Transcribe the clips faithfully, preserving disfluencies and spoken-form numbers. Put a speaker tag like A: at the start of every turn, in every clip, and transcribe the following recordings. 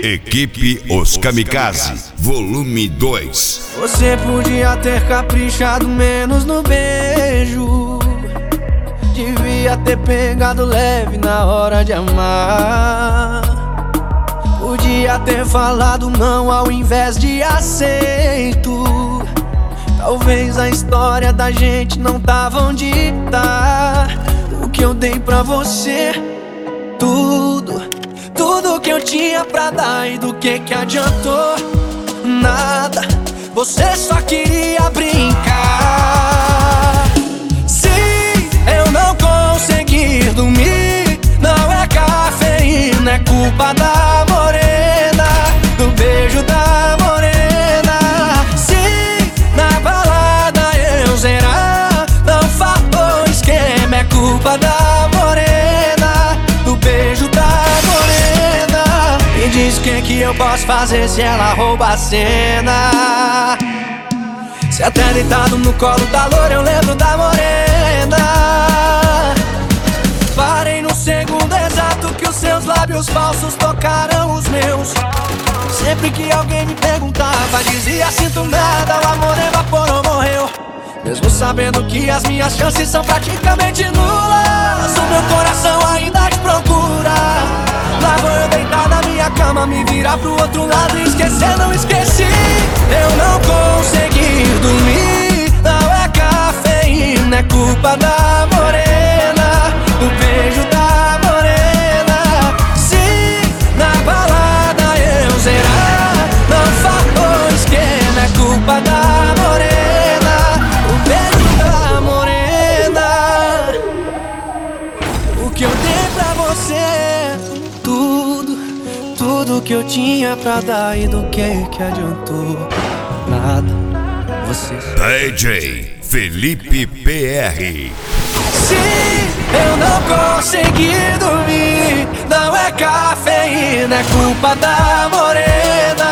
A: Equipe Os Kamikaze, volume dois.
B: Você podia ter caprichado menos no beijo, devia ter pegado leve na hora de amar. Podia ter falado não ao invés de aceito. Talvez a história da gente não tava onde tá. O que eu dei pra você, tudo, tudo que eu tinha pra dar, e do que que adiantou? Nada, você só queria brincar. Se eu não conseguir dormir, não é cafeína, é culpa da morena, do beijo da morena. Se na balada eu zerar, não faltou esquema, é culpa da morena, do beijo da morena. Me diz o que que eu posso fazer se ela rouba a cena. Se até deitado no colo da loura eu lembro da morena. Parei no segundo exato que os seus lábios falsos tocaram os meus. Sempre que alguém me perguntava, dizia sinto nada, o amor evaporou, morreu. Mesmo sabendo que as minhas chances são praticamente nulas, o meu coração ainda te procura. Lá vou eu deitar na minha cama, me virar pro outro lado e esquecer, não esqueci. Eu não consegui dormir, não é cafeína, é culpa da morena, do beijo da morena. Se na balada eu zerar, não faltou esquema, é culpa da morena, o beijo da morena. O que eu dei pra você, tudo, tudo que eu tinha pra dar, e do que que adiantou? Nada, você.
A: D J Felipe P R.
B: Se eu não conseguir dormir, não é cafeína, é culpa da morena.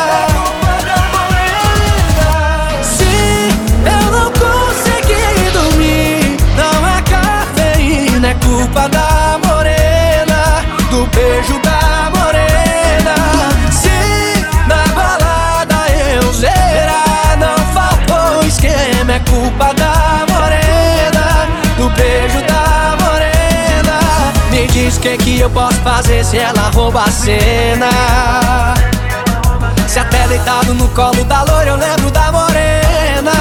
B: Se eu não conseguir dormir, não é cafeína, é culpa da morena, do beijo da morena. Se na balada eu zerar, não faltou esquema, é culpa da morena, do beijo da morena. Me diz o que que eu posso fazer se ela rouba a cena. Se até deitado no colo da loira eu lembro da morena.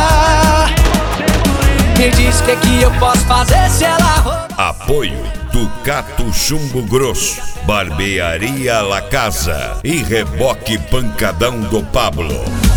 B: Me diz o que que eu posso fazer se ela rouba.
A: Apoio Ducato Chumbo Grosso, Barbearia La Casa e Reboque Pancadão do Pablo.